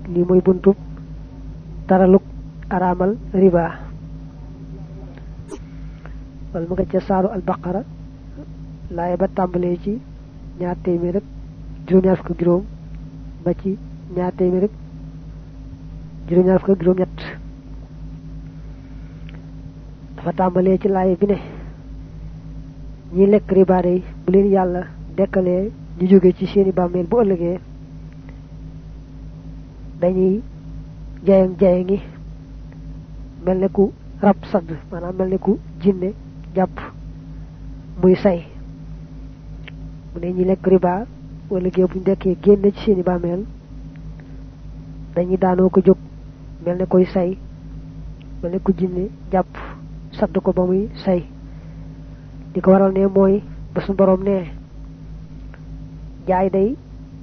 li moy buntu taraluk aramal riba wal mu nga ci saaru al baqara laay ba tàmbalee ci ñaar téeméer rek juróom-ñaar fukk juróom ba ci ñaar téeméer rek juróom-ñaar fukk juróom ñett dafa tàmbalee ci laay bi ne ñi lekk riba day bu leen yàlla dekkalee ñu jóge ci seeni bàmmeel bu ëllëgee dañuy jayangi mel ne ku rab sadd maanaam mel ne ku jinne jàpp muy say mu ne ñi lekk riba wala gee buñ dekkee génn ci seeni bàmmeel dañuy daanoo ko jóg mel ne koy say mel ne ku jinne jàpp sadd ko ba muy say di ko waral ne mooy ba suñu borom ne jaay day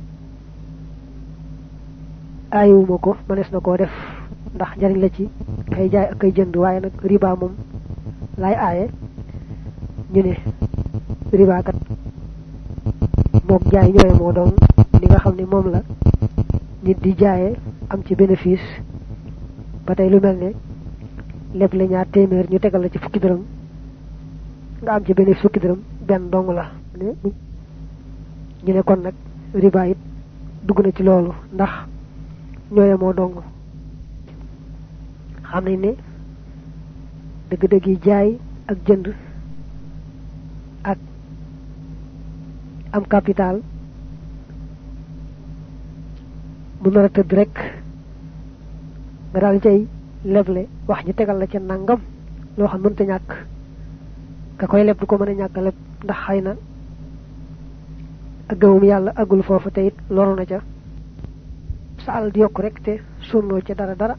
aayuma ko manes na koo def ndax njariñ la ci kay jaay ak kay jënd waaye nag riba moom laay aaye ñu ne riba kat moom jaay ñooy moo doon li nga xam ne moom la nit di jaayee am ci bénéfice ba tey lu mel ne lépp la ñaar téeméer ñu tegal la ci fukki dërëm nga am ci bénéfice fukki dërëm benn dong la ñu ne kon nag riba it dugg na ci loolu ndax ñooye moo dong xam nañ ne dëgg-dëgg yi jaay ak jënd ak am capital mu nar a tëdd rek nga daal cay leble wax ñu tegal la ca nangam loo xam mënta ñàkk ka koy leb du ko mën a ñàkk leb ndax xëy na ak gëmum yàlla agul foofu te it loru na ca sa alal di yokk rek te sonnoo ca dara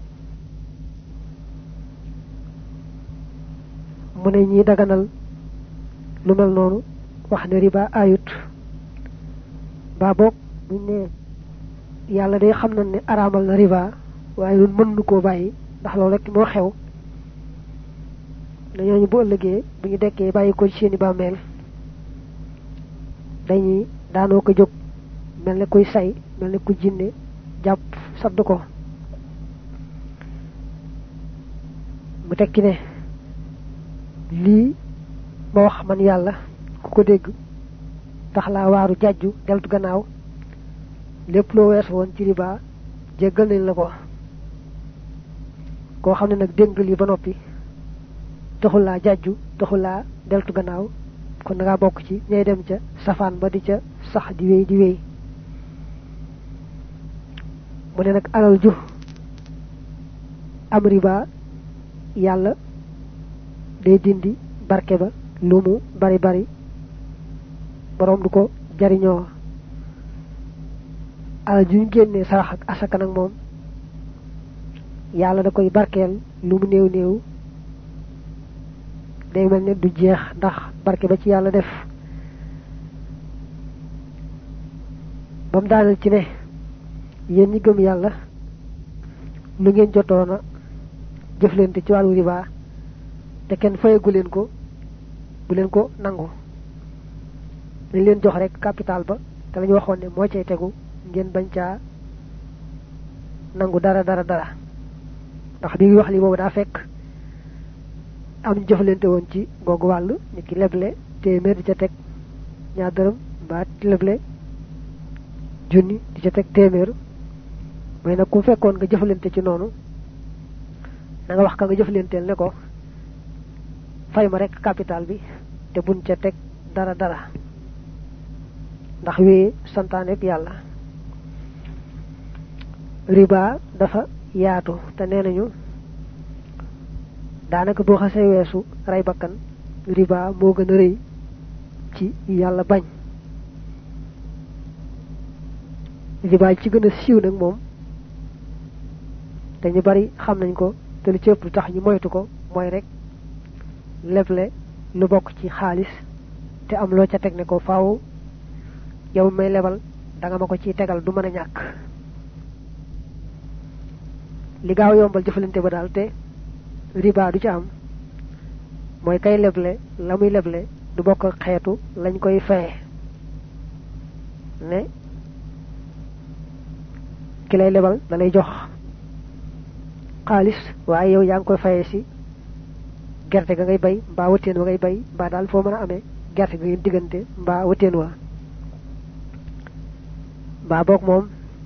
mu ne ñi daganal lu mel noonu wax ne riba ayut ba bok buñ ne yàlla day xam na ne araamal na riba waaye ñun mën nu koo bàyyi ndax loolu rek moo xew dañooñu bu ëllëgee bu ñu dekkee bàyyi ko ci seeni bàmmeel dañuy daanoo ko jóg mel ne kuy say mel ne ku jinne jàpp sadd ko mu tekki ne lii ma wax man yàlla ku ko dégg tax laa waaru jàjju deltu gannaaw lépp loo wees woon ci riba jéggal nañ la ko koo xam ne nag dégg li ba noppi taxul laa jàjju taxul laa deltu gannaaw kon da ngaa bokk ci ñay dem ca safaan ba di ca sax di wéy mu ne nag alal ju am riba yàlla day dindi barke ba lu mu bari borom du ko jariñoo alal ju ñu génnee sarax ak asaka nag moom yàlla da koy barkeel lu mu néew day mel ne du jeex ndax barke ba ci yàlla def bam daanal ci ne yéen ñi gëm yàlla lu ngeen jotoona jëflante ci wàllu riba te kenn fayagu leen ko bu leen ko nangu dañ leen jox rek capital ba te lañu waxoon ne moo cay tegu ngeen bañ caa nangu dara ndax bi wax li boobu daa fekk am jëflante woon ci googu wàll ni ki leble téeméer di ca teg ñaar dërëm mbaa leble junni di ca teg téeméer mooy nag ku fekkoon nga jëflante ci noonu da nga wax ka nga jëflanteel ne ko fay ma rek capital bi te buñ ca teg dara ndax wéye santaaneeb yàlla riba dafa yaatu te nee nañu daanaka boo xasee weesu ray bakkan riba moo gën a rëy ci yàlla bañ riba ci gën a siiw nag moom te ñu bari xam nañ ko te lu ci ëpp tax ñu moytu ko mooy rek leble lu bokk ci xaalis te am loo ca teg ne ko faaw yow may lebal da nga ma ko ciy tegal du mën a ñàkk li gaaw yombal jëfalante ba daal te riba du ci am mooy kay leble la muy leble du bokk xeetu lañ koy faye ne ki lay lebal da lay jox xaalis waaye yow yaa ngi koy fayee si gerte ga ngay bay mbaa wëteen wa ngay bay mbaa daal foo mën a amee gerte ga ngeen diggante mbaa wëteen wa mbaa boog moom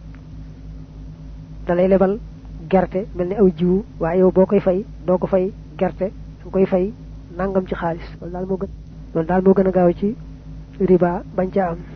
da lay lebal gerte mel ni aw jiwu waaye yow boo koy fay doo ko fay gerte danga koy fay nangam ci xaalis loolu daal moo gën a gaaw ci riba bañ ca am